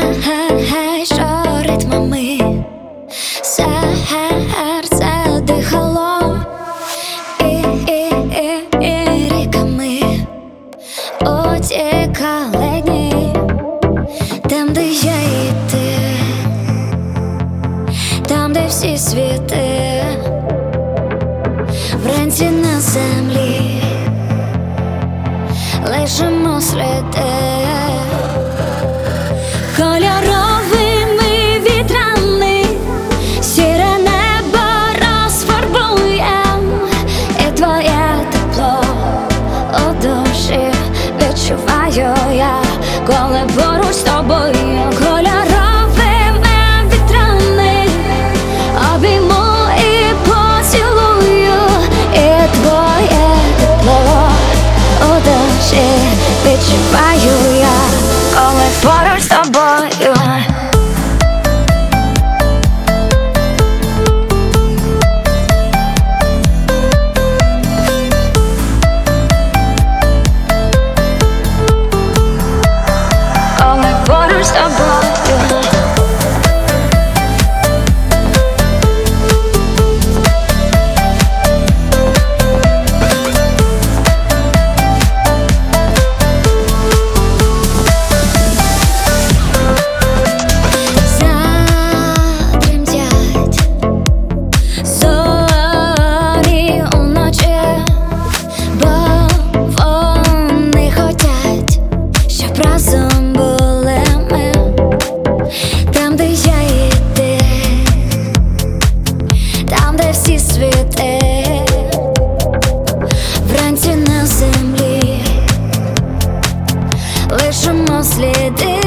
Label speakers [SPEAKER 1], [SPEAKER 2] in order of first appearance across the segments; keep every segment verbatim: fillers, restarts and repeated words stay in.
[SPEAKER 1] що ритмами серце дихало, і, і, і, і ріками утікали дні, там, де я і ти, там, де всі світи, вранці на землі лишимо сліди. Кольоровими вітрами сіре небо розфарбуєм, і твоє тепло у душі відчуваю я, коли поруч з тобою. Кольоровими вітрами обійму і поцілую, і твоє тепло у душі відчуваю я, коли поруч з тобою. Коли поруч з тобою. Всі світи, вранці на землі лишимо сліди.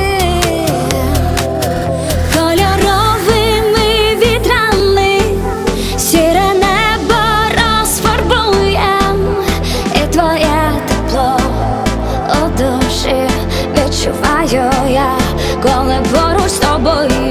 [SPEAKER 1] Кольоровими вітрами сіре небо розфарбуєм, і твоє тепло у душі відчуваю я, коли поруч з тобою.